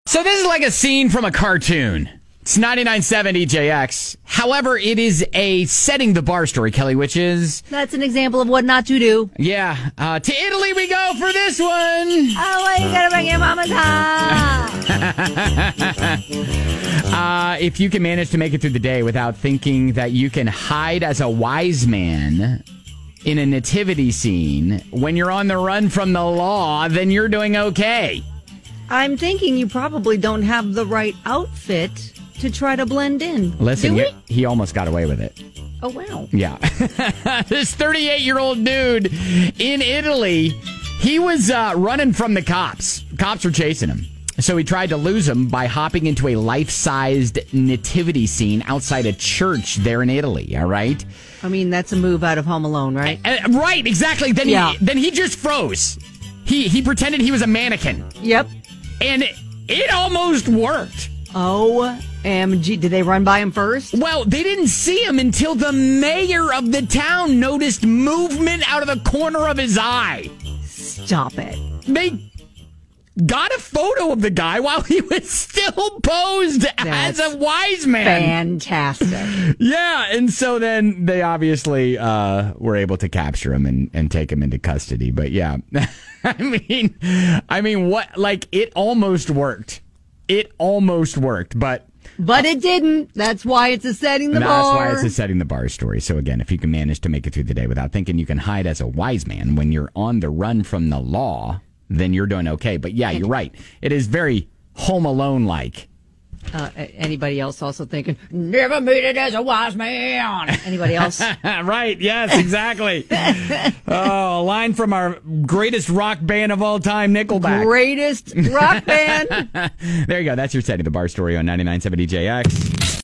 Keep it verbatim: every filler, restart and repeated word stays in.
So this is like a scene from a cartoon. It's ninety-nine point seven E J X. However, it is a setting the bar story, Kelly, which is... That's an example of what not to do. Yeah. Uh, to Italy we go for this one. Oh, well, you gotta bring your mama's home. uh, if you can manage to make it through the day without thinking that you can hide as a wise man in a nativity scene when you're on the run from the law, then you're doing okay. I'm thinking you probably don't have the right outfit to try to blend in. Listen, Do he, he almost got away with it. Oh, wow. Yeah. This thirty-eight-year-old dude in Italy, he was uh, running from the cops. Cops were chasing him. So he tried to lose him by hopping into a life-sized nativity scene outside a church there in Italy, all right? I mean, that's a move out of Home Alone, right? Uh, right, exactly. Then, yeah. he, then he just froze. He, he pretended he was a mannequin. Yep. And it almost worked. O M G. Did they run by him first? Well, they didn't see him until the mayor of the town noticed movement out of the corner of his eye. Stop it. They got a photo of the guy while he was still posed That's as a wise man. Fantastic. Yeah, and so then they obviously uh, were able to capture him and, and take him into custody. But yeah, I mean, I mean, what? Like, it almost worked. It almost worked, but but it didn't. That's why it's a setting the that's bar. That's why it's a setting the bar story. So again, if you can manage to make it through the day without thinking you can hide as a wise man when you're on the run from the law, then you're doing okay. But yeah, you're right. It is very Home Alone-like. Uh, anybody else also thinking, never made it as a wise man? Anybody else? Right, yes, exactly. Oh, a line from our greatest rock band of all time, Nickelback. Greatest rock band. There you go. That's your setting the bar story on ninety-nine point seven D J X.